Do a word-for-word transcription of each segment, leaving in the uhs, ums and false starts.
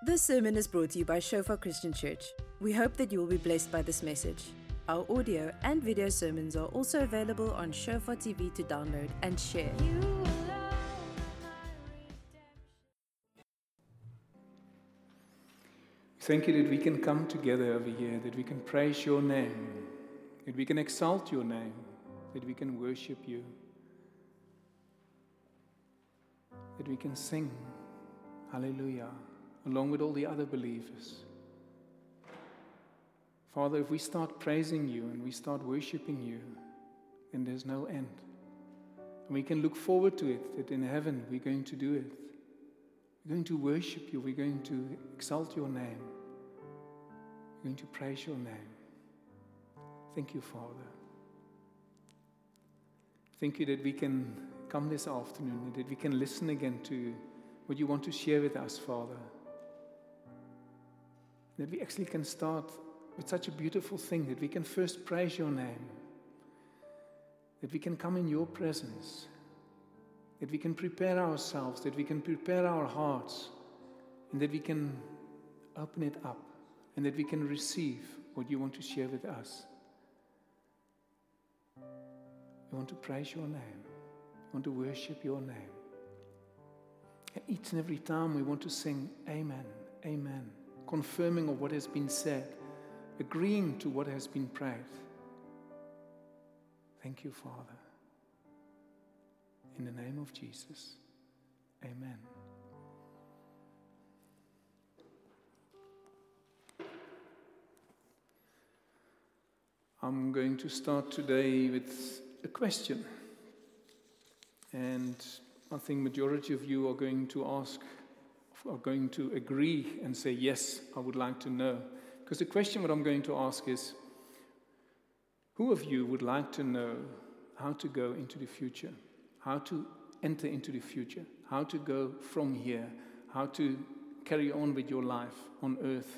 This sermon is brought to you by Shofar Christian Church. We hope that you will be blessed by this message. Our audio and video sermons are also available on Shofar T V to download and share. Thank you that we can come together over here, that we can praise your name, that we can exalt your name, that we can worship you, that we can sing hallelujah along with all the other believers. Father, if we start praising you and we start worshiping you, then there's no end. And we can look forward to it, that in heaven we're going to do it. We're going to worship you. We're going to exalt your name. We're going to praise your name. Thank you, Father. Thank you that we can come this afternoon, and that we can listen again to what you want to share with us, Father. That we actually can start with such a beautiful thing, that we can first praise your name, that we can come in your presence, that we can prepare ourselves, that we can prepare our hearts, and that we can open it up, and that we can receive what you want to share with us. We want to praise your name. We want to worship your name. And each and every time we want to sing amen, amen, confirming of what has been said, agreeing to what has been prayed. Thank you, Father. In the name of Jesus, amen. I'm going to start today with a question. And I think majority of you are going to ask, are going to agree and say, yes, I would like to know. Because the question that I'm going to ask is, who of you would like to know how to go into the future? How to enter into the future? How to go from here? How to carry on with your life on earth?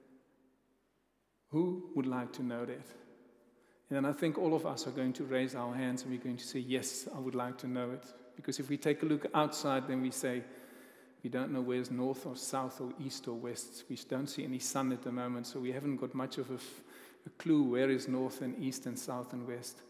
Who would like to know that? And then I think all of us are going to raise our hands and we're going to say, yes, I would like to know it. Because if we take a look outside, then we say, we don't know where's north or south or east or west. We don't see any sun at the moment, so we haven't got much of a, f- a clue where is north and east and south and west.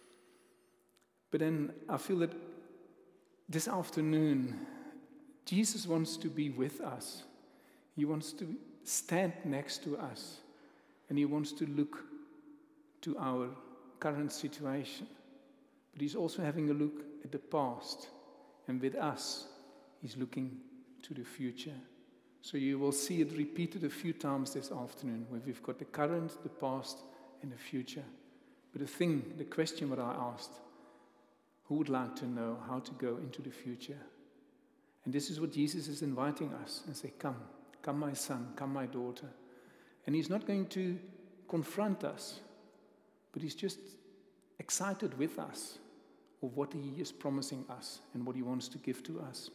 But then I feel that this afternoon, Jesus wants to be with us. He wants to stand next to us. And he wants to look to our current situation. But he's also having a look at the past. And with us, he's looking to the future. So you will see it repeated a few times this afternoon, where we've got the current, the past, and the future. But the thing, the question that I asked, who would like to know how to go into the future? And this is what Jesus is inviting us and say, come, come my son, come my daughter. And he's not going to confront us, but he's just excited with us of what he is promising us and what he wants to give to us.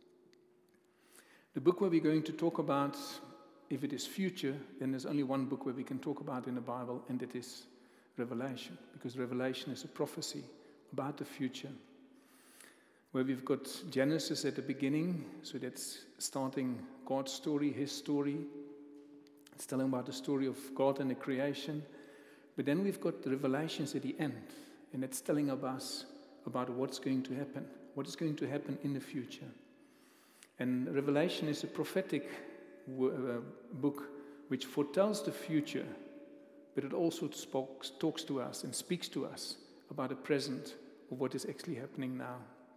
The book where we're going to talk about, if it is future, then there's only one book where we can talk about in the Bible, and it is Revelation, because Revelation is a prophecy about the future, where we've got Genesis at the beginning, so that's starting God's story, his story. It's telling about the story of God and the creation. But then we've got the Revelations at the end, and it's telling us about what's going to happen, what is going to happen in the future. And Revelation is a prophetic uh, book which foretells the future, but it also spoke, talks to us and speaks to us about the present of what is actually happening now.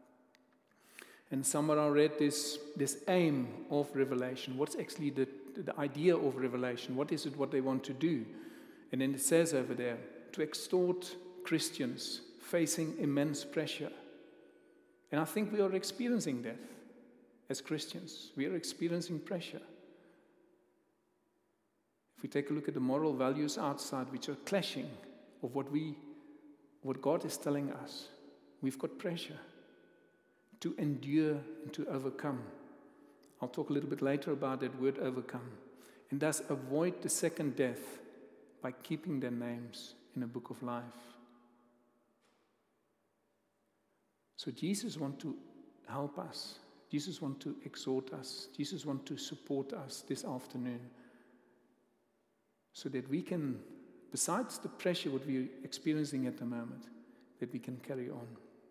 And somewhere I read this, this aim of Revelation. What's actually the, the idea of Revelation? What is it what they want to do? And then it says over there, to extort Christians facing immense pressure. And I think we are experiencing that. As Christians, we are experiencing pressure. If we take a look at the moral values outside, which are clashing of what we, what God is telling us, we've got pressure to endure and to overcome. I'll talk a little bit later about that word overcome. And thus avoid the second death by keeping their names in the book of life. So Jesus wants to help us. Jesus wants to exhort us. Jesus wants to support us this afternoon so that we can, besides the pressure what we're experiencing at the moment, that we can carry on.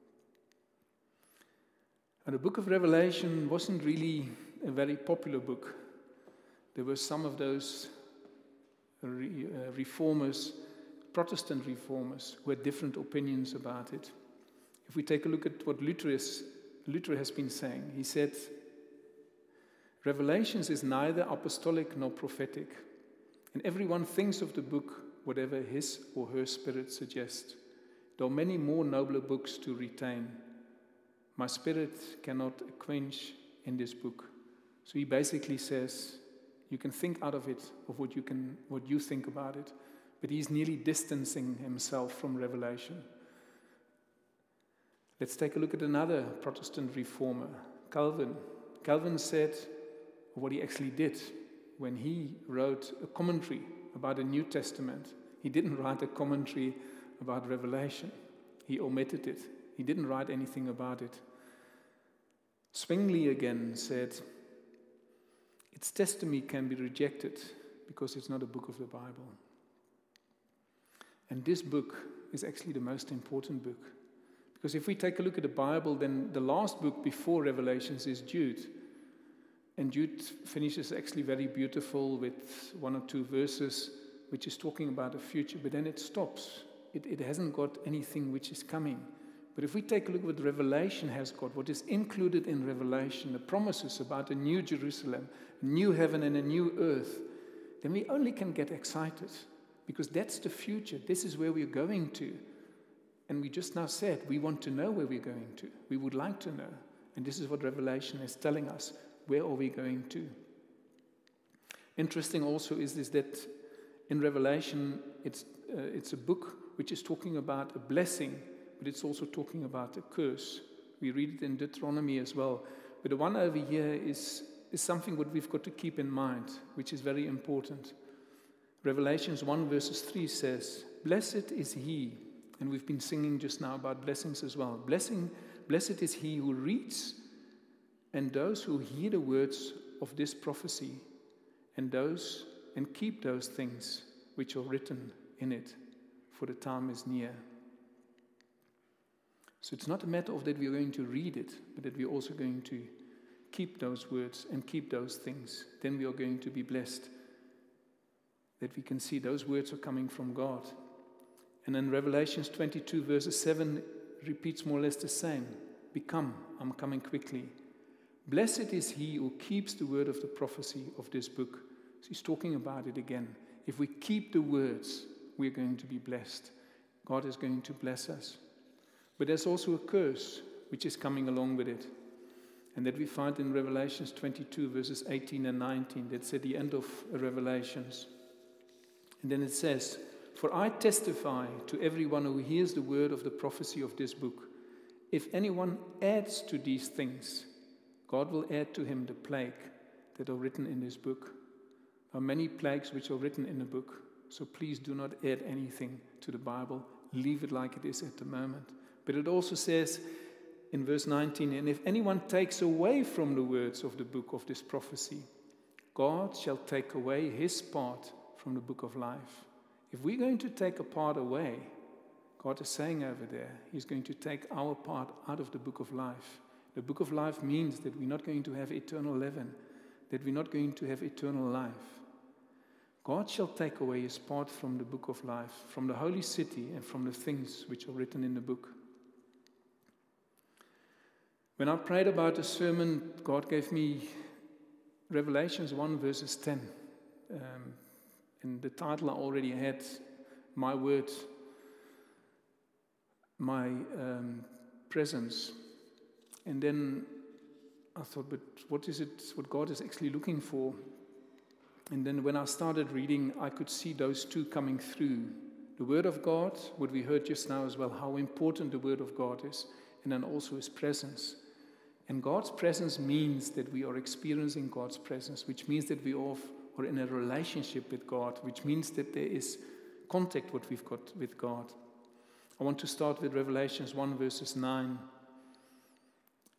And the book of Revelation wasn't really a very popular book. There were some of those re- uh, reformers, Protestant reformers, who had different opinions about it. If we take a look at what Luther, is, Luther has been saying, he said, Revelations is neither apostolic nor prophetic, and everyone thinks of the book whatever his or her spirit suggests. There are many more nobler books to retain. My spirit cannot quench in this book. So he basically says, you can think out of it, of what you can, what you think about it, but he's nearly distancing himself from Revelation. Let's take a look at another Protestant reformer, Calvin. Calvin said what he actually did when he wrote a commentary about the New Testament. He didn't write a commentary about Revelation. He omitted it. He didn't write anything about it. Zwingli again said, its testimony can be rejected because it's not a book of the Bible. And this book is actually the most important book. Because if we take a look at the Bible, then the last book before Revelations is Jude. And Jude finishes actually very beautiful with one or two verses, which is talking about the future, but then it stops. It, it hasn't got anything which is coming. But if we take a look at what Revelation has got, what is included in Revelation, the promises about a new Jerusalem, a new heaven and a new earth, then we only can get excited because that's the future. This is where we're going to. And we just now said we want to know where we're going to. We would like to know. And this is what Revelation is telling us. Where are we going to? Interesting also is this that in Revelation, it's, uh, it's a book which is talking about a blessing, but it's also talking about a curse. We read it in Deuteronomy as well. But the one over here is, is something what we've got to keep in mind, which is very important. Revelations one verses three says, blessed is he, and we've been singing just now about blessings as well. Blessing, blessed is he who reads and those who hear the words of this prophecy and those and keep those things which are written in it, for the time is near. So it's not a matter of that we're going to read it, but that we're also going to keep those words and keep those things. Then we are going to be blessed. That we can see those words are coming from God. And then Revelations twenty-two verses seven repeats more or less the same. Become, I'm coming quickly. Blessed is he who keeps the word of the prophecy of this book. So he's talking about it again. If we keep the words, we're going to be blessed. God is going to bless us. But there's also a curse which is coming along with it. And that we find in Revelations twenty-two verses eighteen and nineteen. That's at the end of Revelations. And then it says, for I testify to everyone who hears the word of the prophecy of this book. If anyone adds to these things, God will add to him the plague that are written in this book. There are many plagues which are written in the book. So please do not add anything to the Bible. Leave it like it is at the moment. But it also says in verse nineteen, and if anyone takes away from the words of the book of this prophecy, God shall take away his part from the book of life. If we're going to take a part away, God is saying over there, he's going to take our part out of the book of life. The book of life means that we're not going to have eternal heaven, that we're not going to have eternal life. God shall take away his part from the book of life, from the holy city and from the things which are written in the book. When I prayed about the sermon, God gave me Revelations one verses ten. Um, and the title I already had, my word, my um, presence. And then I thought, but what is it, what God is actually looking for? And then when I started reading, I could see those two coming through. The Word of God, what we heard just now as well, how important the Word of God is, and then also His presence. And God's presence means that we are experiencing God's presence, which means that we are in a relationship with God, which means that there is contact what we've got with God. I want to start with Revelations one verses nine.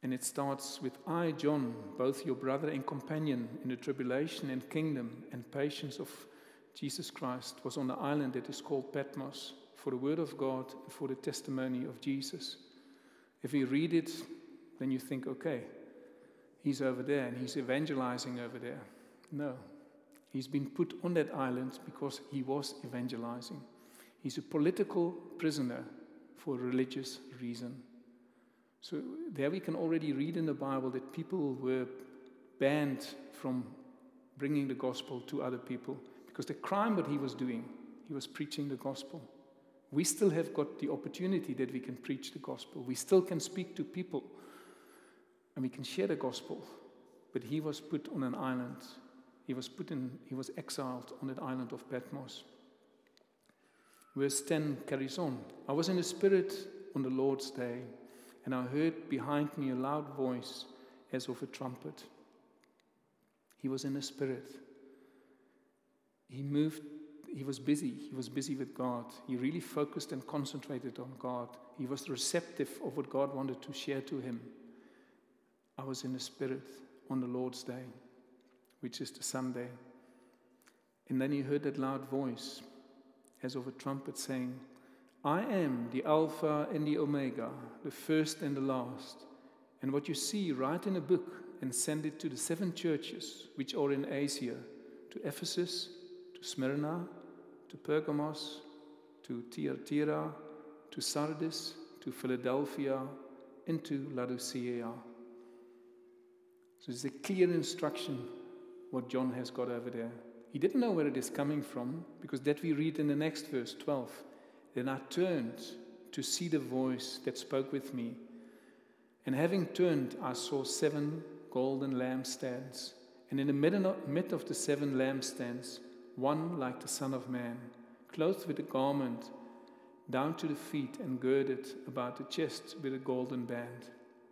And it starts with, I, John, both your brother and companion in the tribulation and kingdom and patience of Jesus Christ, was on the island that is called Patmos for the word of God and for the testimony of Jesus. If you read it, then you think, okay, he's over there and he's evangelizing over there. No, he's been put on that island because he was evangelizing. He's a political prisoner for a religious reason. So there we can already read in the Bible that people were banned from bringing the gospel to other people because the crime that he was doing, he was preaching the gospel. We still have got the opportunity that we can preach the gospel. We still can speak to people and we can share the gospel. But he was put on an island. He was put in, he was exiled on that island of Patmos. Verse ten carries on. I was in the Spirit on the Lord's day, and I heard behind me a loud voice as of a trumpet. He was in the Spirit. He moved, he was busy. He was busy with God. He really focused and concentrated on God. He was receptive of what God wanted to share to him. I was in the Spirit on the Lord's day, which is the Sunday. And then he heard that loud voice as of a trumpet saying, I am the Alpha and the Omega, the first and the last. And what you see, write in a book and send it to the seven churches which are in Asia, to Ephesus, to Smyrna, to Pergamos, to Thyatira, to Sardis, to Philadelphia, and to Laodicea. So it's a clear instruction what John has got over there. He didn't know where it is coming from, because that we read in the next verse, twelve. Then I turned to see the voice that spoke with me. And having turned, I saw seven golden lampstands. And in the mid of the seven lampstands, one like the Son of Man, clothed with a garment down to the feet and girded about the chest with a golden band.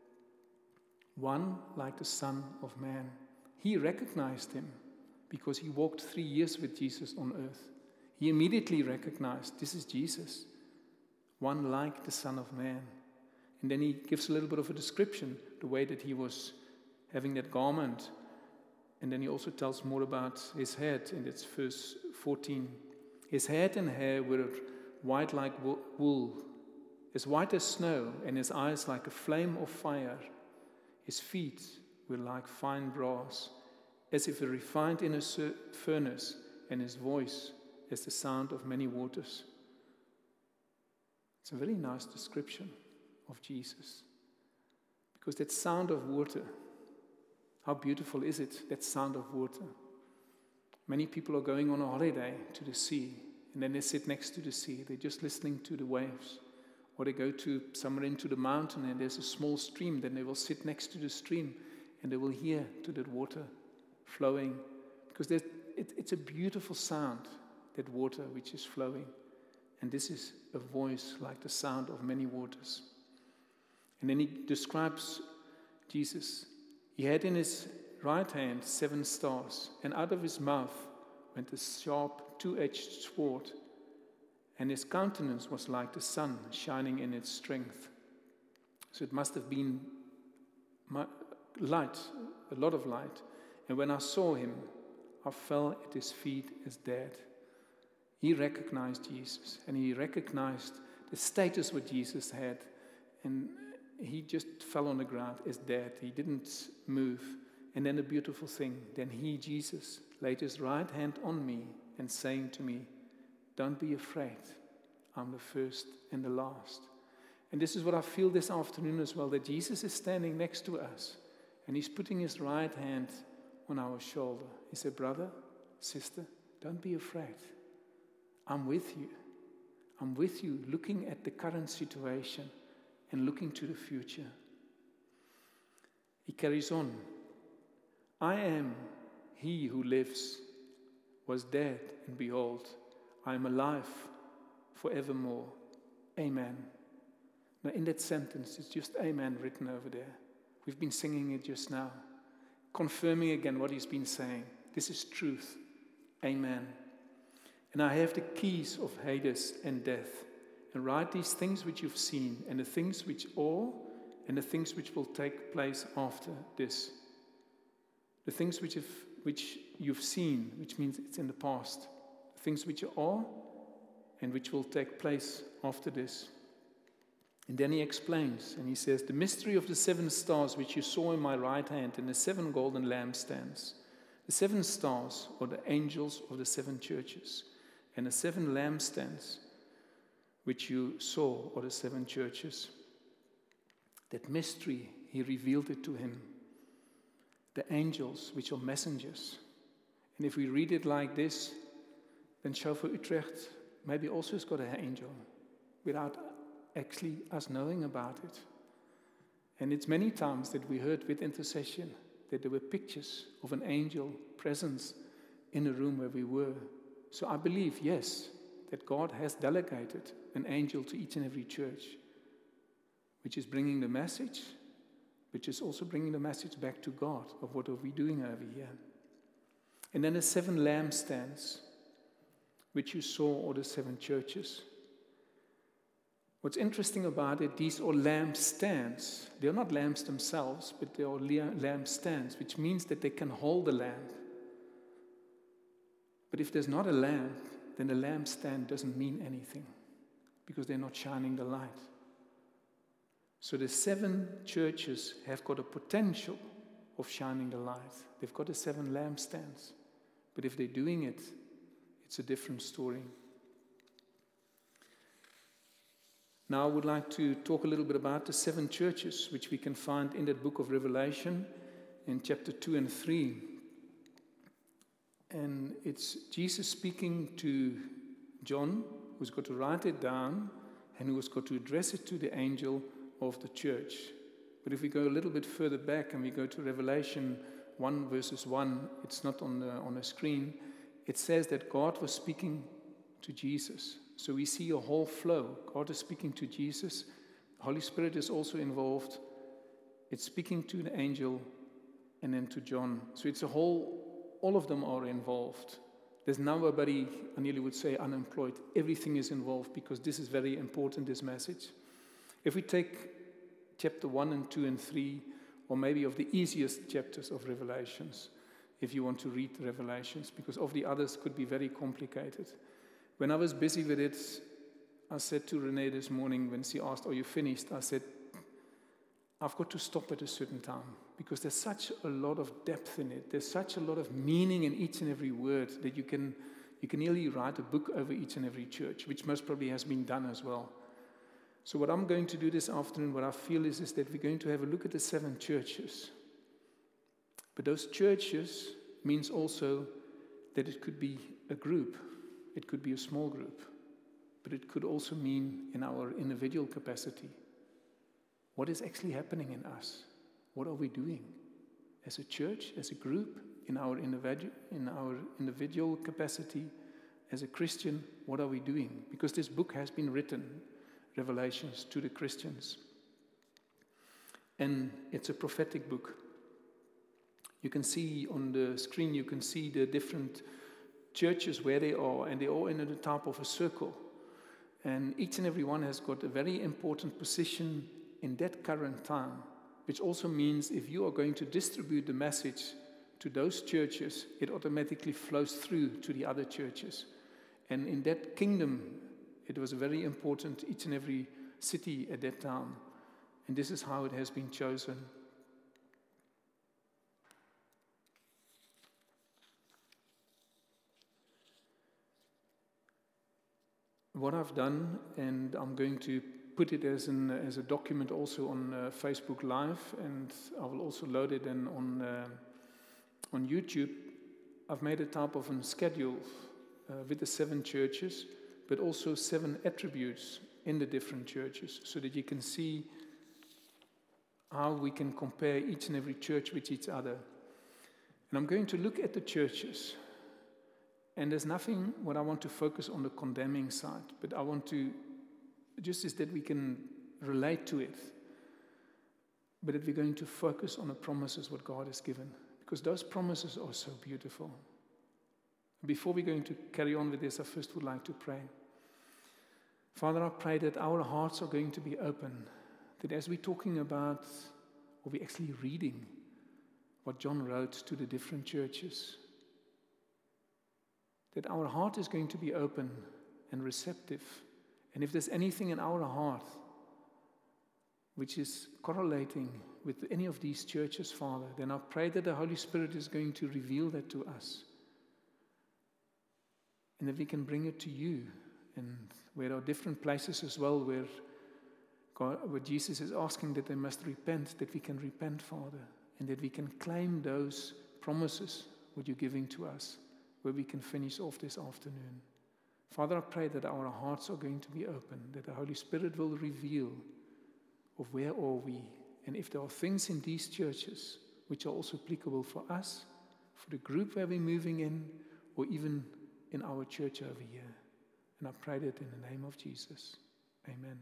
One like the Son of Man. He recognized him because he walked three years with Jesus on earth. He immediately recognized, this is Jesus, one like the Son of Man. And then he gives a little bit of a description, the way that he was having that garment. And then he also tells more about his head in its verse fourteen. His head and hair were white like wool, as white as snow, and his eyes like a flame of fire. His feet were like fine brass, as if refined in a furnace, and his voice as the sound of many waters. It's a very nice description of Jesus. Because that sound of water, how beautiful is it, that sound of water? Many people are going on a holiday to the sea, and then they sit next to the sea. They're just listening to the waves. Or they go to somewhere into the mountain, and there's a small stream. Then they will sit next to the stream, and they will hear to that water flowing. Because it, it's a beautiful sound, that water which is flowing. And this is a voice like the sound of many waters. And then he describes Jesus. He had in his right hand seven stars, and out of his mouth went a sharp, two-edged sword, and his countenance was like the sun shining in its strength. So it must have been light, a lot of light. And when I saw him, I fell at his feet as dead. He recognized Jesus, and he recognized the status what Jesus had, and he just fell on the ground as dead. He didn't move. And then a beautiful thing, then he, Jesus, laid his right hand on me and saying to me, don't be afraid. I'm the first and the last. And this is what I feel this afternoon as well, that Jesus is standing next to us, and he's putting his right hand on our shoulder. He said, brother, sister, don't be afraid. I'm with you. I'm with you looking at the current situation and looking to the future. He carries on. I am he who lives, was dead, and behold, I am alive forevermore. Amen. Now in that sentence, it's just amen written over there. We've been singing it just now, confirming again what he's been saying. This is truth. Amen. And I have the keys of Hades and death. And write these things which you've seen, and the things which are, and the things which will take place after this. The things which, have, which you've seen, which means it's in the past. The things which are and which will take place after this. And then he explains, and he says, the mystery of the seven stars which you saw in my right hand and the seven golden lampstands. The seven stars are the angels of the seven churches, and the seven lampstands which you saw are the seven churches. That mystery, he revealed it to him. The angels, which are messengers. And if we read it like this, then Shofar Utrecht maybe also has got an angel without actually us knowing about it. And it's many times that we heard with intercession that there were pictures of an angel presence in the room where we were. So I believe, yes, that God has delegated an angel to each and every church, which is bringing the message, which is also bringing the message back to God of what are we doing over here. And then the seven lampstands, which you saw are the seven churches. What's interesting about it, these are lampstands. They're not lamps themselves, but they are lampstands, which means that they can hold the lamp. But if there's not a lamp, then the lampstand doesn't mean anything, because they're not shining the light. So the seven churches have got a potential of shining the light. They've got the seven lampstands. But if they're doing it, it's a different story. Now I would like to talk a little bit about the seven churches, which we can find in that book of Revelation in chapter two and three. And it's Jesus speaking to John, who's got to write it down, and who has got to address it to the angel of the church. But if we go a little bit further back and we go to Revelation one verses one, it's not on the, on the screen, it says that God was speaking to Jesus. So we see a whole flow. God is speaking to Jesus. The Holy Spirit is also involved. It's speaking to the angel and then to John. So it's a whole, all of them are involved. There's nobody, I nearly would say, unemployed. Everything is involved because this is very important, this message. If we take chapter one and two and three, or maybe of the easiest chapters of Revelations, if you want to read the Revelations, because of the others could be very complicated. When I was busy with it, I said to Renee this morning when she asked, are you finished? I said, I've got to stop at a certain time because there's such a lot of depth in it. There's such a lot of meaning in each and every word that you can you can nearly write a book over each and every church, which most probably has been done as well. So what I'm going to do this afternoon, what I feel is, is that we're going to have a look at the seven churches. But those churches means also that it could be a group. It could be a small group. But it could also mean in our individual capacity. What is actually happening in us? What are we doing? As a church, as a group, in our individual, in our individual capacity, as a Christian, what are we doing? Because this book has been written, Revelations, to the Christians. And it's a prophetic book. You can see on the screen, you can see the different churches where they are, and they're all in the top of a circle. And each and every one has got a very important position in that current time, which also means if you are going to distribute the message to those churches, it automatically flows through to the other churches. And in that kingdom, it was very important, each and every city at that time. And this is how it has been chosen. What I've done, and I'm going to put it as an as a document also on uh, Facebook Live, and I will also load it then on uh, on YouTube. I've made a type of a schedule uh, with the seven churches, but also seven attributes in the different churches, so that you can see how we can compare each and every church with each other. And I'm going to look at the churches. And there's nothing what I want to focus on the condemning side, but I want to, just as that we can relate to it, but that we're going to focus on the promises what God has given, because those promises are so beautiful. Before we're going to carry on with this, I first would like to pray. Father, I pray that our hearts are going to be open, that as we're talking about, or we're actually reading what John wrote to the different churches, that our heart is going to be open and receptive. And if there's anything in our heart which is correlating with any of these churches, Father, then I pray that the Holy Spirit is going to reveal that to us. And that we can bring it to you. And where there are different places as well where, God, where Jesus is asking that they must repent, that we can repent, Father. And that we can claim those promises what you're giving to us, where we can finish off this afternoon. Father, I pray that our hearts are going to be open, that the Holy Spirit will reveal of where are we, and if there are things in these churches which are also applicable for us, for the group where we're moving in, or even in our church over here. And I pray that in the name of Jesus. Amen.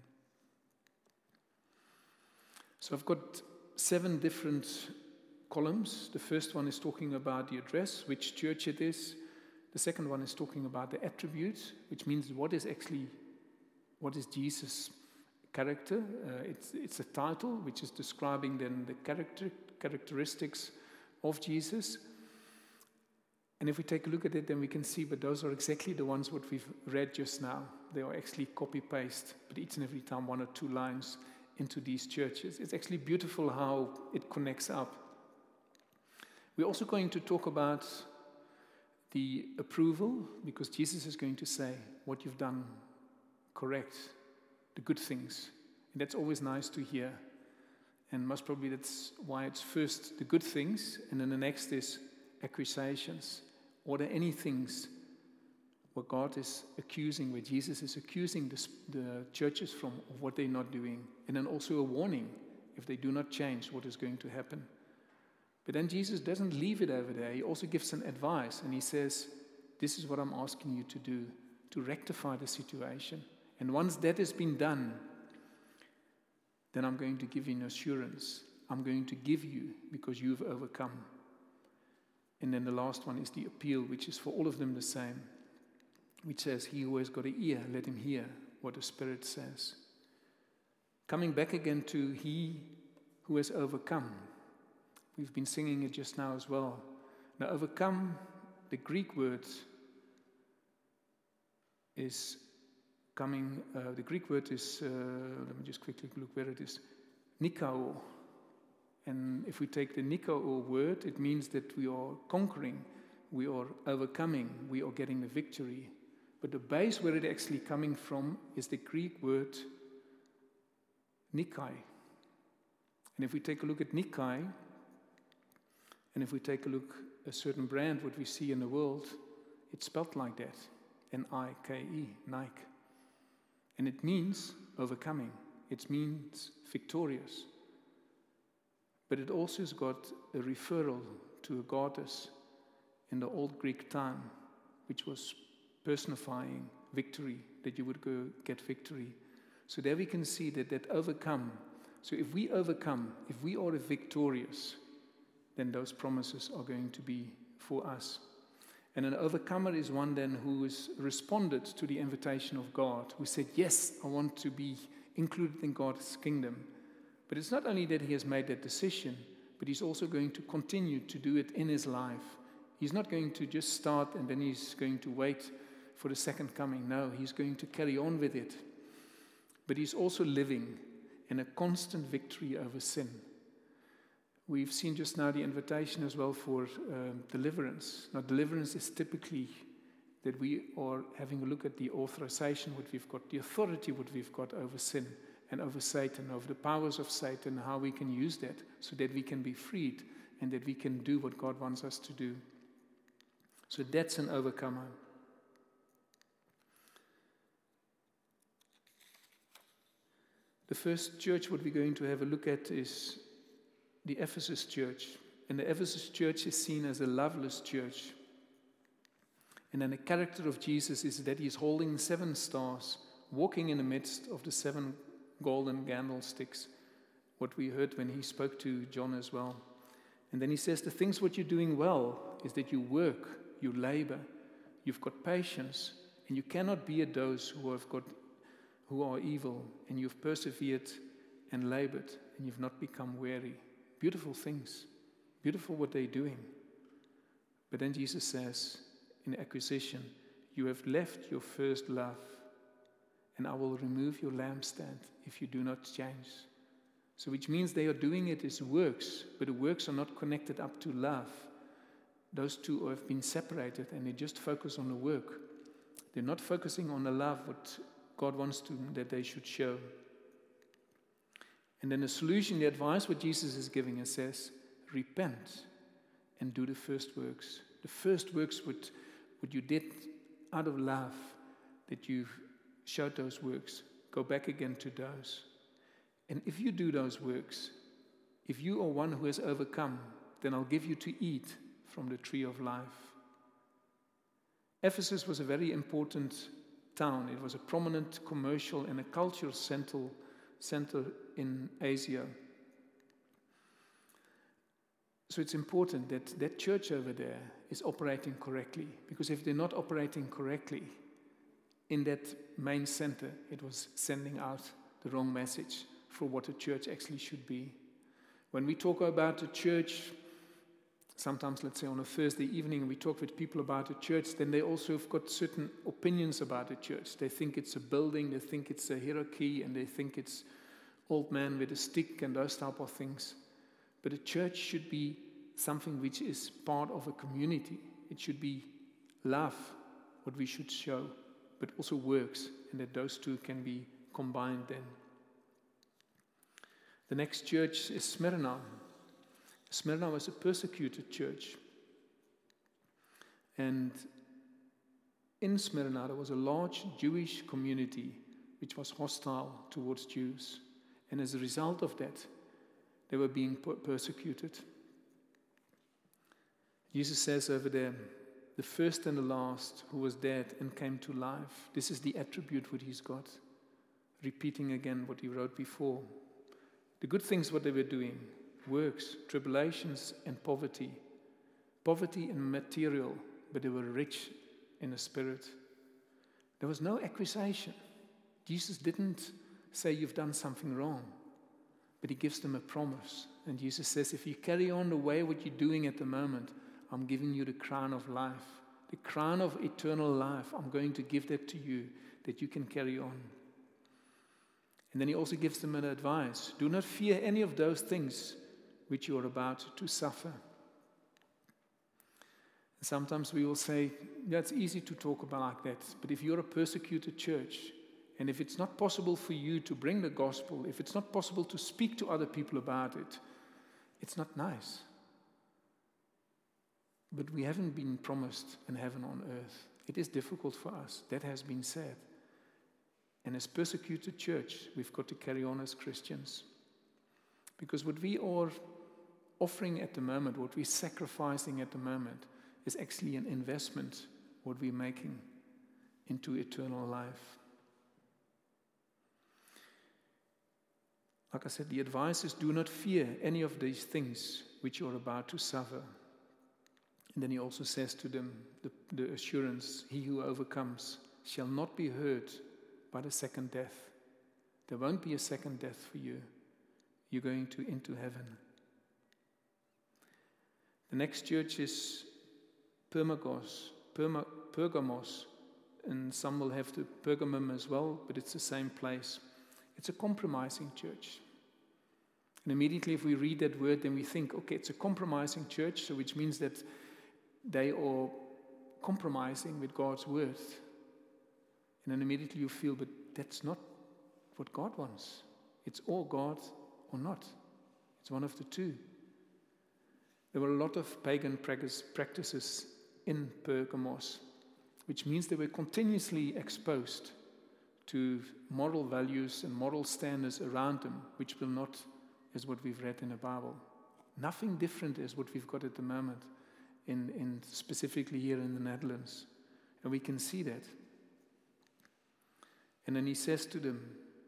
So I've got seven different columns. The first one is talking about the address, which church it is. The second one is talking about the attributes, which means what is actually, what is Jesus' character. Uh, it's, it's a title which is describing then the character, characteristics of Jesus. And if we take a look at it, then we can see, but those are exactly the ones what we've read just now. They are actually copy-paste, but each and every time one or two lines into these churches. It's actually beautiful how it connects up. We're also going to talk about the approval, because Jesus is going to say what you've done correct, the good things. And that's always nice to hear. And most probably that's why it's first the good things, and then the next is accusations. Are there any things where God is accusing, where Jesus is accusing the, the churches from of what they're not doing? And then also a warning, if they do not change, what is going to happen? But then Jesus doesn't leave it over there. He also gives some advice, and he says, this is what I'm asking you to do, to rectify the situation. And once that has been done, then I'm going to give you an assurance. I'm going to give you because you've overcome. And then the last one is the appeal, which is for all of them the same, which says, he who has got an ear, let him hear what the Spirit says. Coming back again to he who has overcome. We've been singing it just now as well. Now, overcome, the Greek word is coming, uh, the Greek word is, uh, let me just quickly look where it is, nikao. And if we take the nikao word, it means that we are conquering, we are overcoming, we are getting the victory. But the base where it actually coming from is the Greek word Nikai. And if we take a look at Nikai, and if we take a look at a certain brand, what we see in the world, it's spelled like that, N I K E, Nike. And it means overcoming. It means victorious. But it also has got a referral to a goddess in the old Greek time, which was personifying victory, that you would go get victory. So there we can see that that overcome. So if we overcome, if we are victorious, then those promises are going to be for us. And an overcomer is one then who has responded to the invitation of God, who said, yes, I want to be included in God's kingdom. But it's not only that he has made that decision, but he's also going to continue to do it in his life. He's not going to just start and then he's going to wait for the second coming. No, he's going to carry on with it. But he's also living in a constant victory over sin. We've seen just now the invitation as well for um, deliverance. Now, deliverance is typically that we are having a look at the authorization, what we've got, the authority, what we've got over sin and over Satan, over the powers of Satan, how we can use that so that we can be freed and that we can do what God wants us to do. So that's an overcomer. The first church what we're going to have a look at is the Ephesus church. And the Ephesus church is seen as a loveless church. And then the character of Jesus is that he is holding seven stars, walking in the midst of the seven golden candlesticks, what we heard when he spoke to John as well. And then he says, the things what you're doing well is that you work, you labor, you've got patience, and you cannot be at those who have got, who are evil, and you've persevered, and labored, and you've not become weary. Beautiful things. Beautiful what they're doing. But then Jesus says, in accusation, you have left your first love, and I will remove your lampstand if you do not change. So which means they are doing it as works, but the works are not connected up to love. Those two have been separated, and they just focus on the work. They're not focusing on the love, what God wants to that they should show. And then the solution, the advice what Jesus is giving us says, repent and do the first works. The first works what, what you did out of love, that you showed those works, go back again to those. And if you do those works, if you are one who has overcome, then I'll give you to eat from the tree of life. Ephesus was a very important town. It was a prominent commercial and a cultural center, center in Asia. So it's important that that church over there is operating correctly, because if they're not operating correctly in that main center, it was sending out the wrong message for what a church actually should be. When we talk about a church, sometimes, let's say on a Thursday evening, we talk with people about a church, then they also have got certain opinions about a church. They think it's a building, they think it's a hierarchy, and they think it's old man with a stick and those type of things. But a church should be something which is part of a community. It should be love, what we should show, but also works, and that those two can be combined then. The next church is Smyrna. Smyrna was a persecuted church. And in Smyrna there was a large Jewish community which was hostile towards Jews. And as a result of that, they were being persecuted. Jesus says over there, the first and the last who was dead and came to life. This is the attribute what he's got. Repeating again what he wrote before. The good things what they were doing, works, tribulations, and poverty. Poverty in material, but they were rich in the spirit. There was no accusation. Jesus didn't say you've done something wrong, but he gives them a promise. And Jesus says, if you carry on the way what you're doing at the moment, I'm giving you the crown of life. The crown of eternal life, I'm going to give that to you, that you can carry on. And then he also gives them an advice. Do not fear any of those things which you are about to suffer. And sometimes we will say, yeah, it's easy to talk about like that. But if you're a persecuted church, and if it's not possible for you to bring the gospel, if it's not possible to speak to other people about it, it's not nice. But we haven't been promised an heaven on earth. It is difficult for us. That has been said. And as persecuted church, we've got to carry on as Christians. Because what we are offering at the moment, what we're sacrificing at the moment, is actually an investment, what we're making into eternal life. Like I said, the advice is do not fear any of these things which you're about to suffer. And then he also says to them, the, the assurance, he who overcomes shall not be hurt by the second death. There won't be a second death for you. You're going to into heaven. The next church is Pergamos, Perma, Pergamos, and some will have the Pergamum as well, but it's the same place. It's a compromising church. And immediately if we read that word, then we think, okay, it's a compromising church, so which means that they are compromising with God's word. And then immediately you feel, but that's not what God wants. It's all God or not. It's one of the two. There were a lot of pagan practices in Pergamos, which means they were continuously exposed to moral values and moral standards around them, which will not, as what we've read in the Bible. Nothing different as what we've got at the moment, in, in specifically here in the Netherlands. And we can see that. And then he says to them,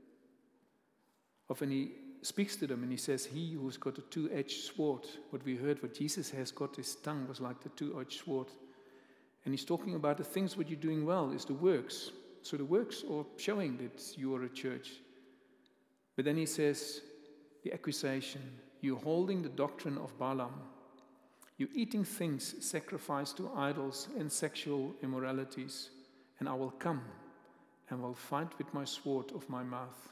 often he speaks to them and he says, he who's got a two-edged sword, what we heard, what Jesus has got, his tongue was like the two-edged sword. And he's talking about the things what you're doing well is the works. So the works are showing that you are a church. But then he says, the accusation. You're holding the doctrine of Balaam. You're eating things sacrificed to idols and sexual immoralities. And I will come and will fight with my sword of my mouth.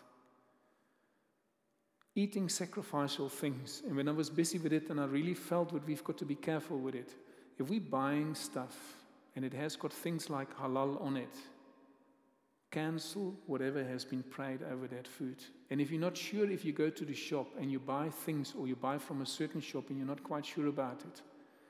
Eating sacrificial things. And when I was busy with it, and I really felt that we've got to be careful with it. If we're buying stuff and it has got things like halal on it, cancel whatever has been prayed over that food. And if you're not sure, if you go to the shop and you buy things, or you buy from a certain shop and you're not quite sure about it,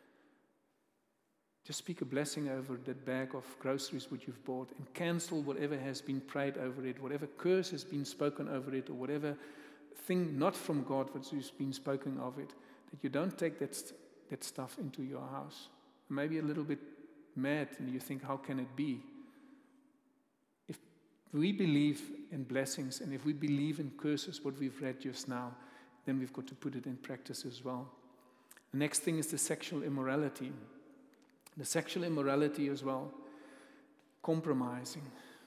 just speak a blessing over that bag of groceries which you've bought, and cancel whatever has been prayed over it, whatever curse has been spoken over it, or whatever thing not from God which has been spoken of it, that you don't take that, st- that stuff into your house. Maybe a little bit mad, and you think, how can it be? If we believe in blessings, and if we believe in curses, what we've read just now, then we've got to put it in practice as well. The next thing is the sexual immorality. The sexual immorality as well, compromising.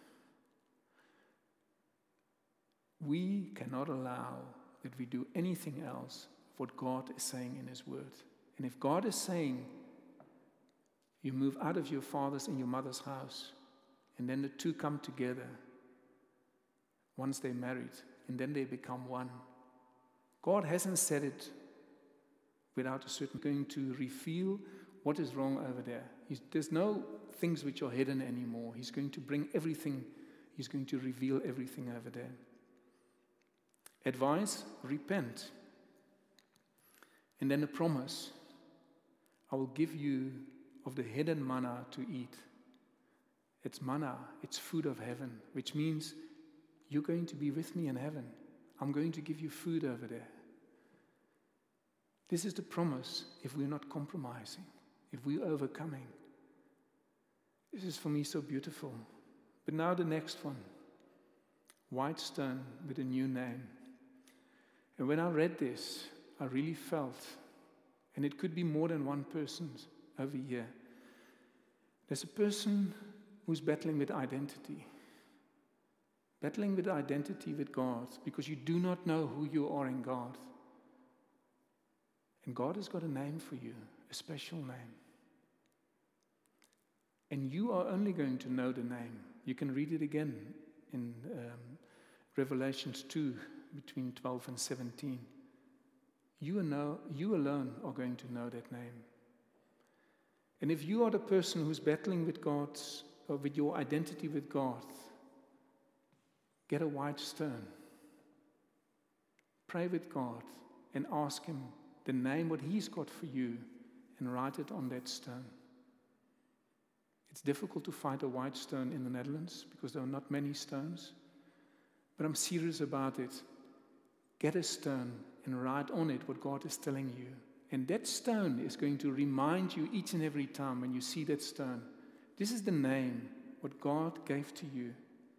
We cannot allow that we do anything else what God is saying in His Word. And if God is saying, you move out of your father's and your mother's house, and then the two come together once they're married, and then they become one. God hasn't said it without a certain going to reveal what is wrong over there. He's, there's no things which are hidden anymore. He's going to bring everything, He's going to reveal everything over there. Advice, repent. And then a promise. I will give you of the hidden manna to eat. It's manna, it's food of heaven, which means you're going to be with me in heaven. I'm going to give you food over there. This is the promise if we're not compromising, if we're overcoming. This is for me so beautiful. But now the next one. White stone with a new name. And when I read this, I really felt, and it could be more than one person over here. There's a person who's battling with identity. Battling with identity with God, because you do not know who you are in God. And God has got a name for you, a special name. And you are only going to know the name. You can read it again in um, Revelations two, between twelve and seventeen. You, know, you alone are going to know that name. And if you are the person who's battling with God's, or with your identity with God, get a white stone. Pray with God and ask Him the name, what He's got for you, and write it on that stone. It's difficult to find a white stone in the Netherlands because there are not many stones. But I'm serious about it. Get a stone and write on it what God is telling you. And that stone is going to remind you each and every time when you see that stone. This is the name, what God gave to you.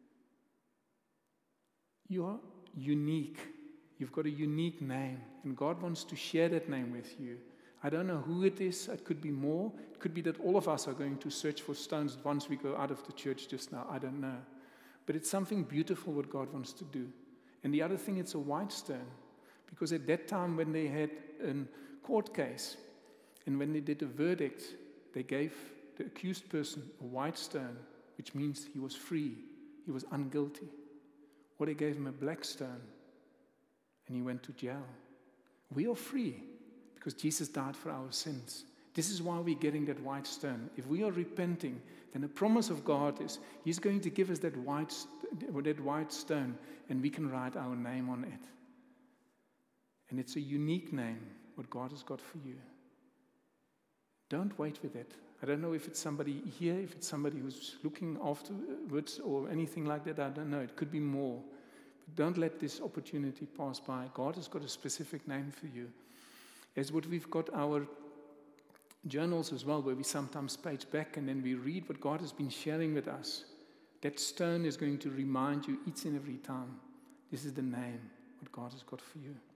You are unique. You've got a unique name. And God wants to share that name with you. I don't know who it is. It could be more. It could be that all of us are going to search for stones once we go out of the church just now. I don't know. But it's something beautiful what God wants to do. And the other thing, it's a white stone. Because at that time when they had a court case, and when they did a verdict, they gave the accused person a white stone, which means he was free. He was unguilty. Or they gave him a black stone, and he went to jail. We are free because Jesus died for our sins. This is why we're getting that white stone. If we are repenting, then the promise of God is He's going to give us that white, that white stone, and we can write our name on it. And it's a unique name, what God has got for you. Don't wait with it. I don't know if it's somebody here, if it's somebody who's looking afterwards or anything like that. I don't know. It could be more. But don't let this opportunity pass by. God has got a specific name for you. As what we've got our journals as well, where we sometimes page back and then we read what God has been sharing with us. That stone is going to remind you each and every time. This is the name, what God has got for you.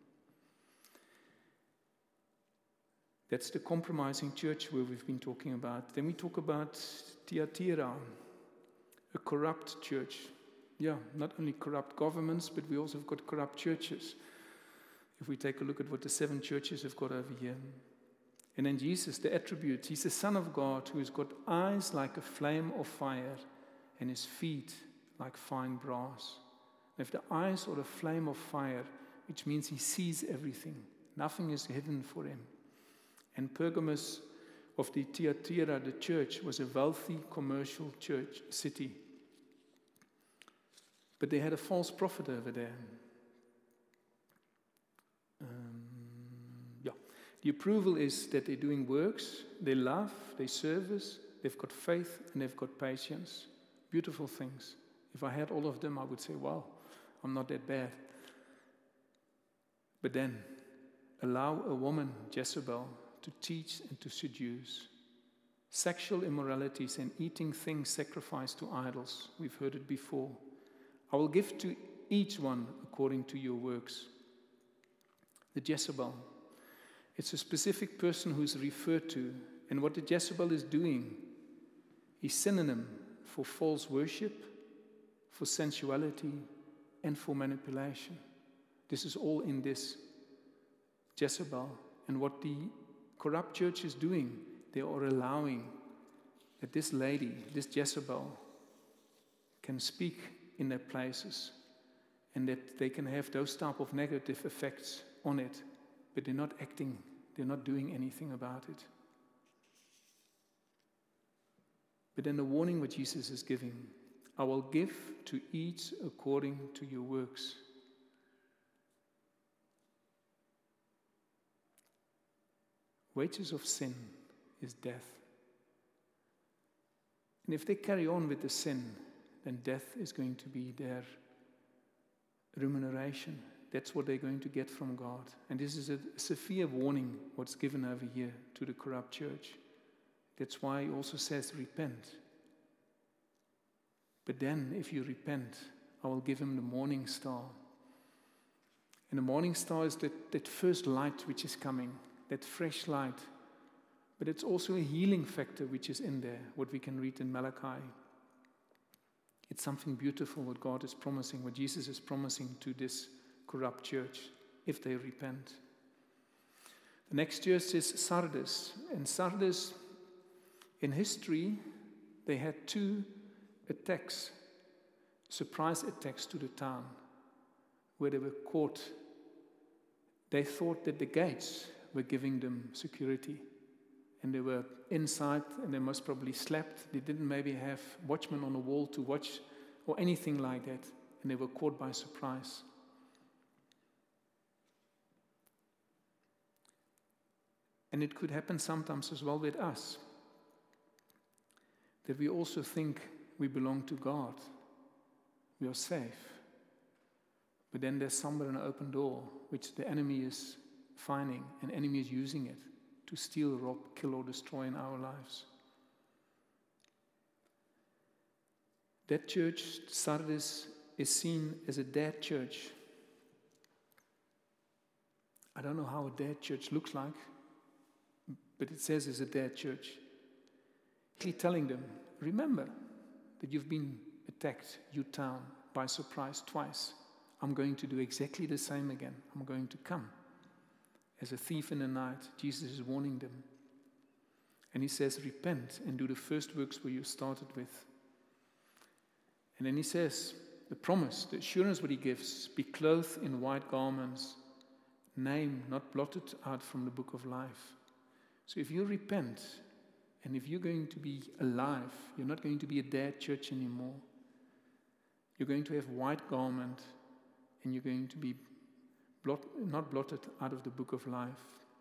That's the compromising church where we've been talking about. Then we talk about Thyatira, a corrupt church. Yeah, not only corrupt governments, but we also have got corrupt churches. If we take a look at what the seven churches have got over here. And then Jesus, the attributes, he's the Son of God who has got eyes like a flame of fire and his feet like fine brass. If the eyes are a flame of fire, which means he sees everything. Nothing is hidden for him. And Pergamos of the Thyatira, the church, was a wealthy commercial church city. But they had a false prophet over there. Um, yeah. The approval is that they're doing works, they love, they service, they've got faith, and they've got patience. Beautiful things. If I had all of them, I would say, wow, I'm not that bad. But then, allow a woman, Jezebel, to teach and to seduce. Sexual immoralities and eating things sacrificed to idols. We've heard it before. I will give to each one according to your works. The Jezebel. It's a specific person who's referred to. And what the Jezebel is doing is synonym for false worship, for sensuality, and for manipulation. This is all in this Jezebel. And what the corrupt church is doing, they are allowing that this lady, this Jezebel, can speak in their places and that they can have those type of negative effects on it, but they're not acting, they're not doing anything about it. But then the warning what Jesus is giving, I will give to each according to your works. Wages of sin is death. And if they carry on with the sin, then death is going to be their remuneration. That's what they're going to get from God. And this is a severe warning what's given over here to the corrupt church. That's why he also says, repent. But then, if you repent, I will give him the morning star. And the morning star is that, that first light which is coming, that fresh light. But it's also a healing factor which is in there, what we can read in Malachi. It's something beautiful what God is promising, what Jesus is promising to this corrupt church, if they repent. The next church is Sardis. And Sardis, in history, they had two attacks, surprise attacks to the town, where they were caught. They thought that the gates were giving them security. And they were inside, and they most probably slept. They didn't maybe have watchmen on the wall to watch, or anything like that. And they were caught by surprise. And it could happen sometimes as well with us, that we also think we belong to God. We are safe. But then there's somewhere an open door, which the enemy is finding, and the enemy is using it to steal, rob, kill, or destroy in our lives. That church, Sardis, is seen as a dead church. I don't know how a dead church looks like, but it says it's a dead church. He's telling them, remember that you've been attacked, you town, by surprise twice. I'm going to do exactly the same again. I'm going to come. As a thief in the night, Jesus is warning them. And he says, repent and do the first works where you started with. And then he says, the promise, the assurance what he gives, be clothed in white garments, name not blotted out from the book of life. So if you repent, and if you're going to be alive, you're not going to be a dead church anymore. You're going to have white garment, and you're going to be blot, not blotted out of the book of life.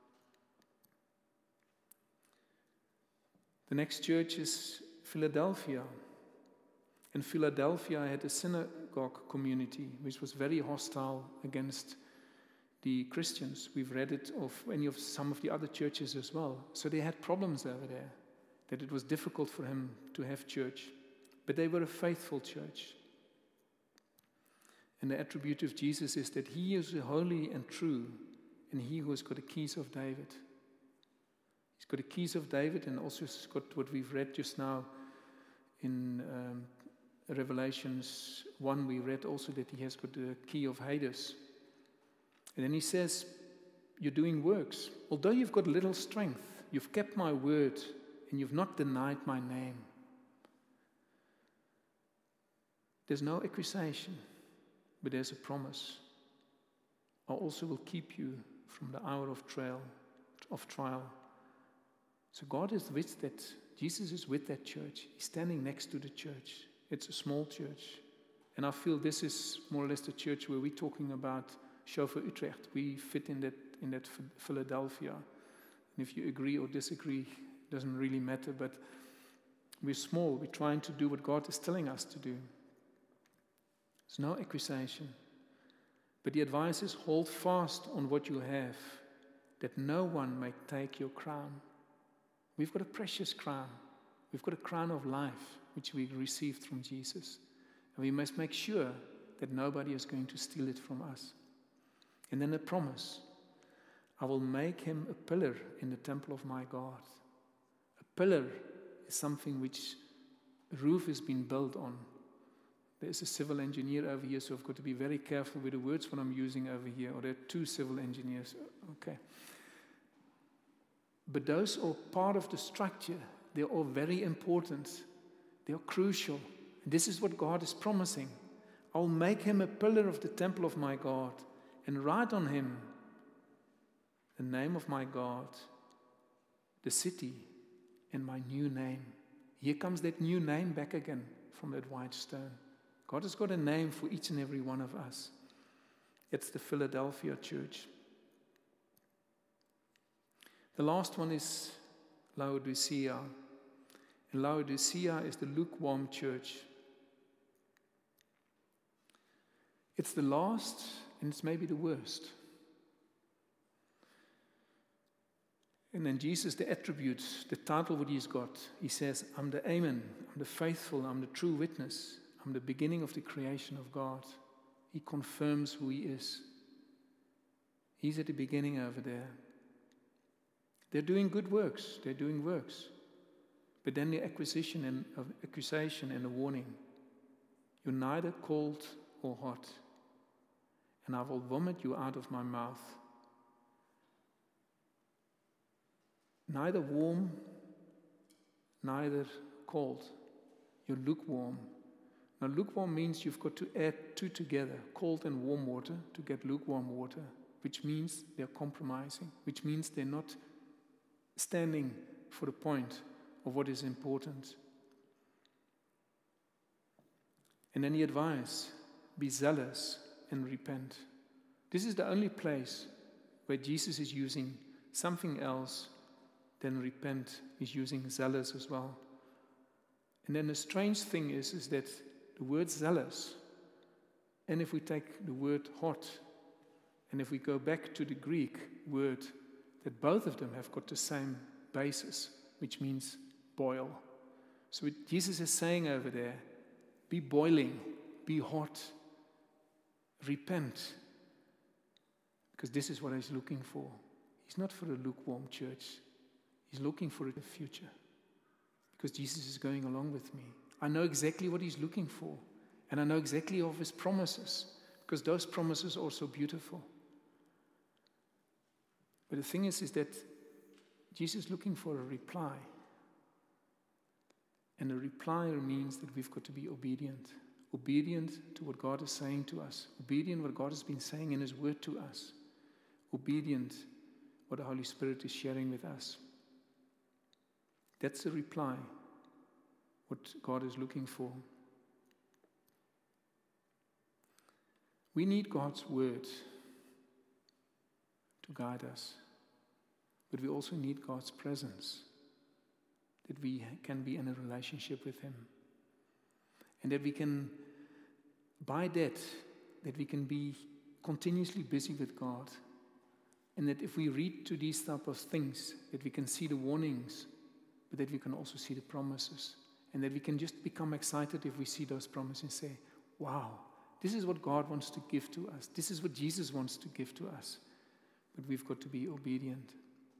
The next church is Philadelphia. And Philadelphia had a synagogue community which was very hostile against the Christians. We've read it of any of some of the other churches as well. So they had problems over there, that it was difficult for him to have church. But they were a faithful church. And the attribute of Jesus is that he is holy and true, and he who has got the keys of David. He's got the keys of David, and also he's got what we've read just now in um, Revelations one. We read also that he has got the key of Hades. And then he says, you're doing works. Although you've got little strength, you've kept my word, and you've not denied my name. There's no accusation, but there's a promise. I also will keep you from the hour of trial, of trial. So God is with that. Jesus is with that church. He's standing next to the church. It's a small church. And I feel this is more or less the church where we're talking about Shofar Utrecht. We fit in that in that Philadelphia. And if you agree or disagree, it doesn't really matter. But we're small. We're trying to do what God is telling us to do. There's no accusation. But the advice is hold fast on what you have, that no one may take your crown. We've got a precious crown. We've got a crown of life, which we received from Jesus. And we must make sure that nobody is going to steal it from us. And then a promise. I will make him a pillar in the temple of my God. A pillar is something which a roof has been built on. There's a civil engineer over here, so I've got to be very careful with the words what I'm using over here. Or there are two civil engineers. Okay. But those are part of the structure. They are very important. They are crucial. And this is what God is promising. I'll make him a pillar of the temple of my God and write on him the name of my God, the city, and my new name. Here comes that new name back again from that white stone. God has got a name for each and every one of us. It's the Philadelphia church. The last one is Laodicea. And Laodicea is the lukewarm church. It's the last, and it's maybe the worst. And then Jesus, the attributes, the title what he's got, he says, I'm the Amen, I'm the faithful, I'm the true witness, I'm the beginning of the creation of God. He confirms who he is. He's at the beginning over there. They're doing good works, they're doing works. But then the acquisition and of accusation and the warning. You're neither cold or hot, and I will vomit you out of my mouth. Neither warm, neither cold. You're lukewarm. Now, lukewarm means you've got to add two together, cold and warm water, to get lukewarm water, which means they're compromising, which means they're not standing for the point of what is important. And then the advice, be zealous and repent. This is the only place where Jesus is using something else than repent. He's using zealous as well. And then the strange thing is, is that the word zealous, and if we take the word hot, and if we go back to the Greek word, that both of them have got the same basis, which means boil. So what Jesus is saying over there, be boiling, be hot, repent. Because this is what he's looking for. He's not for a lukewarm church. He's looking for the future. Because Jesus is going along with me. I know exactly what he's looking for. And I know exactly of his promises. Because those promises are so beautiful. But the thing is, is that Jesus is looking for a reply. And a reply means that we've got to be obedient. Obedient to what God is saying to us. Obedient what God has been saying in his word to us. Obedient what the Holy Spirit is sharing with us. That's the reply. What God is looking for. We need God's word to guide us. But we also need God's presence. That we can be in a relationship with him. And that we can, by that, that we can be continuously busy with God. And that if we read to these type of things, that we can see the warnings, but that we can also see the promises. And that we can just become excited if we see those promises and say, wow, this is what God wants to give to us. This is what Jesus wants to give to us. But we've got to be obedient.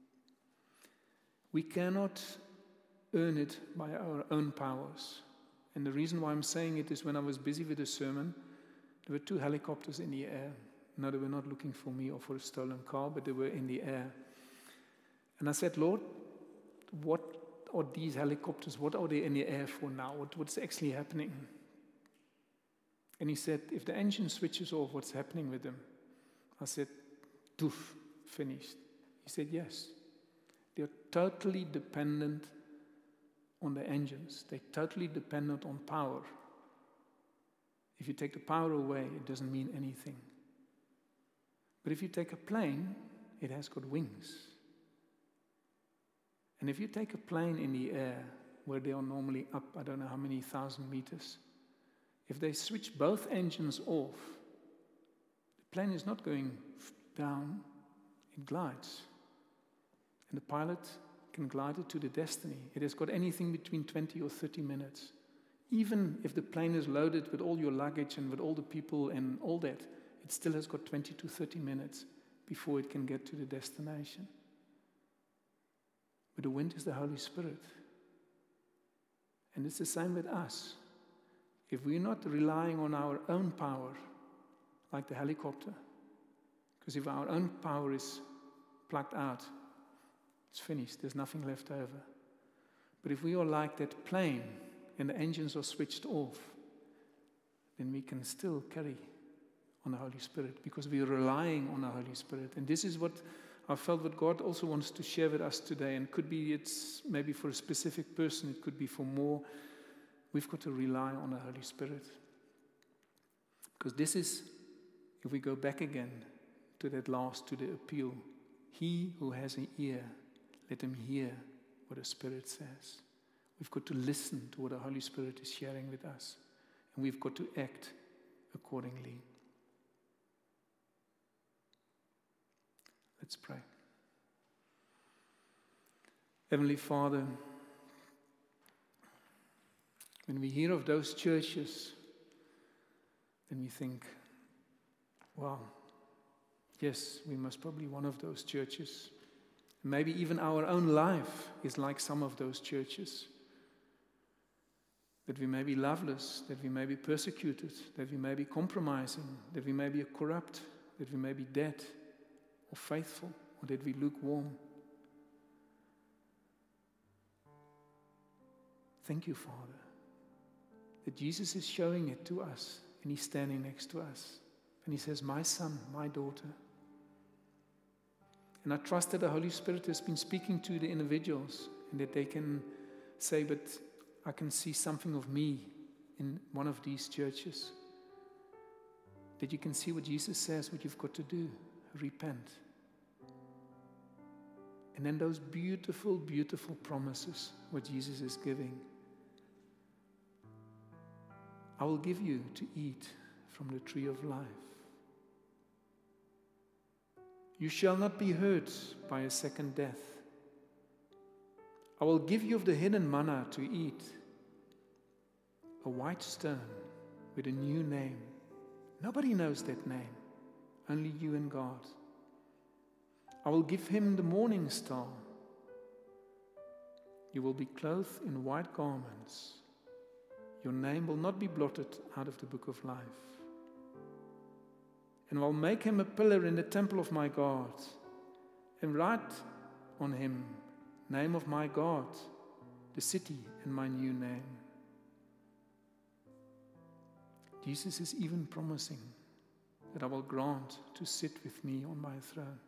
We cannot earn it by our own powers. And the reason why I'm saying it is when I was busy with the sermon, there were two helicopters in the air. No, they were not looking for me or for a stolen car, but they were in the air. And I said, Lord, what are these helicopters? What are they in the air for now? What, what's actually happening? And he said, if the engine switches off, what's happening with them? I said, doof, finished. He said, yes. They're totally dependent on the engines. They're totally dependent on power. If you take the power away, it doesn't mean anything. But if you take a plane, it has got wings. And if you take a plane in the air, where they are normally up, I don't know how many thousand meters, if they switch both engines off, the plane is not going down, it glides. And the pilot can glide it to the destiny. It has got anything between twenty or thirty minutes. Even if the plane is loaded with all your luggage and with all the people and all that, it still has got twenty to thirty minutes before it can get to the destination. But the wind is the Holy Spirit. And it's the same with us. If we're not relying on our own power, like the helicopter, because if our own power is plugged out, it's finished, there's nothing left over. But if we are like that plane and the engines are switched off, then we can still carry on the Holy Spirit because we're relying on the Holy Spirit. And this is what I felt what God also wants to share with us today. And could be it's maybe for a specific person, it could be for more. We've got to rely on the Holy Spirit. Because this is, if we go back again to that last, to the appeal, he who has an ear, let him hear what the Spirit says. We've got to listen to what the Holy Spirit is sharing with us. And we've got to act accordingly. Let's pray. Heavenly Father, when we hear of those churches, then we think, wow, yes, we must probably be one of those churches. Maybe even our own life is like some of those churches. That we may be loveless, that we may be persecuted, that we may be compromising, that we may be corrupt, that we may be dead or faithful, or that we lukewarm. Thank you, Father, that Jesus is showing it to us, and he's standing next to us. And he says, my son, my daughter. And I trust that the Holy Spirit has been speaking to the individuals, and that they can say, but I can see something of me in one of these churches. That you can see what Jesus says, what you've got to do. Repent. And then those beautiful, beautiful promises, what Jesus is giving. I will give you to eat from the tree of life. You shall not be hurt by a second death. I will give you of the hidden manna to eat, a white stone with a new name. Nobody knows that name, only you and God. I will give him the morning star. You will be clothed in white garments. Your name will not be blotted out of the book of life. And I will make him a pillar in the temple of my God, and write on him, name of my God, the city and my new name. Jesus is even promising that I will grant to sit with me on my throne.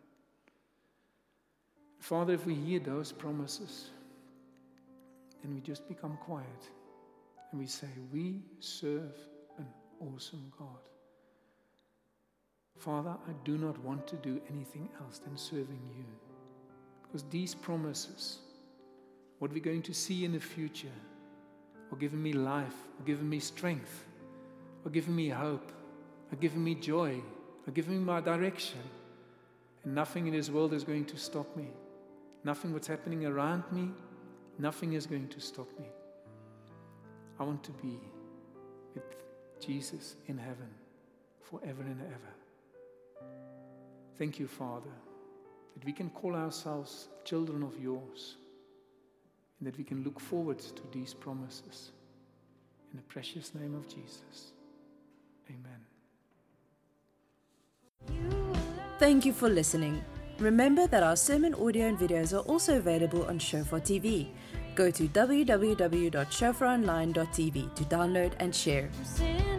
Father, if we hear those promises, then we just become quiet and we say, we serve an awesome God. Father, I do not want to do anything else than serving you. Because these promises, what we're going to see in the future, are giving me life, are giving me strength, are giving me hope, are giving me joy, are giving me my direction. And nothing in this world is going to stop me. Nothing what's happening around me, nothing is going to stop me. I want to be with Jesus in heaven forever and ever. Thank you, Father, that we can call ourselves children of yours and that we can look forward to these promises. In the precious name of Jesus. Amen. You Thank you for listening. Remember that our sermon audio and videos are also available on Shofar T V. Go to w w w dot shofar online dot t v to download and share.